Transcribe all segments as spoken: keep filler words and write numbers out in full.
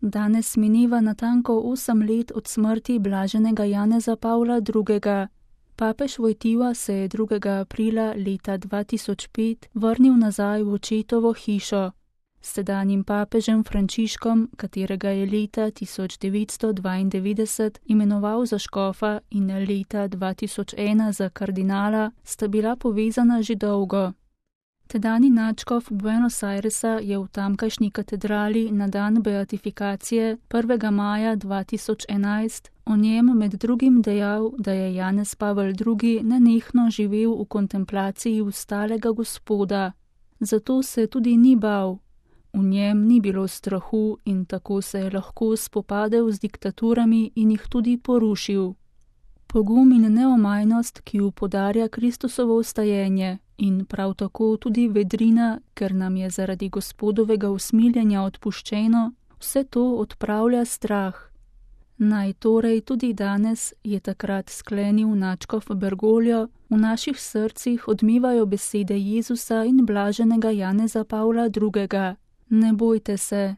Danes mineva natanko osem let od smrti blaženega Janeza Pavla drugega. Papež Vojtila se je drugega aprila leta dva tisoč pet vrnil nazaj v očetovo hišo. S sedanjim papežem Frančiškom, katerega je leta tisoč devetsto dvaindevetdeset imenoval za škofa in leta dva tisoč ena za kardinala, sta bila povezana že dolgo. Tedanji nadškof Buenos Airesa je v tamkajšnji katedrali na dan beatifikacije prvega maja dva tisoč enajst o njem med drugim dejal, da je Janez Pavel drugi nenehno živel v kontemplaciji ustalega Gospoda. Zato se tudi ni bal. V njem ni bilo strahu in tako se je lahko spopadel z diktaturami in jih tudi porušil. Pogum in neomajnost, ki ju podarja Kristusovo vstajenje, in prav tako tudi vedrina, ker nam je zaradi Gospodovega usmiljenja odpuščeno, vse to odpravlja strah. Naj torej tudi danes, je takrat sklenil nadškof Bergoglio, v naših srcih odmevajo besede Jezusa in blaženega Janeza Pavla drugega. Ne bojte se.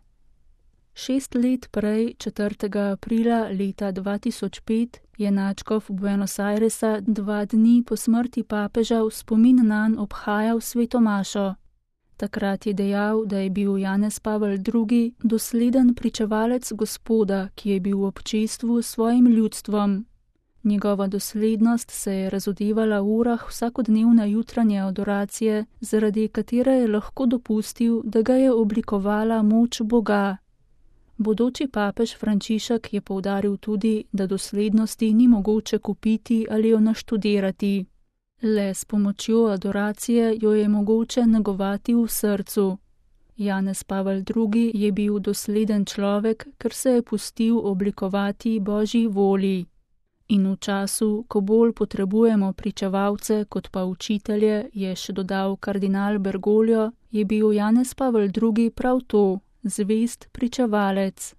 Šest let prej, četrtega aprila leta dva tisoč pet, je nadškof Buenos Airesa dva dni po smrti papeža v spomin nanj obhajal svetomašo. Takrat je dejal, da je bil Janez Pavel drugi dosleden pričevalec Gospoda, ki je bil v občestvu s svojim ljudstvom. Njegova doslednost se je razodevala v urah vsakodnevne jutranje adoracije, zaradi katere je lahko dopustil, da ga je oblikovala moč Boga. Bodoči papež Frančišek je poudaril tudi, da doslednosti ni mogoče kupiti ali jo naštudirati. Le s pomočjo adoracije jo je mogoče negovati v srcu. Janez Pavel drugi je bil dosleden človek, ker se je pustil oblikovati Božji volji. In v času, ko bolj potrebujemo pričevalce kot pa učitelje, je še dodal kardinal Bergoglio, je bil Janez Pavel drugi prav to, zvest pričevalec.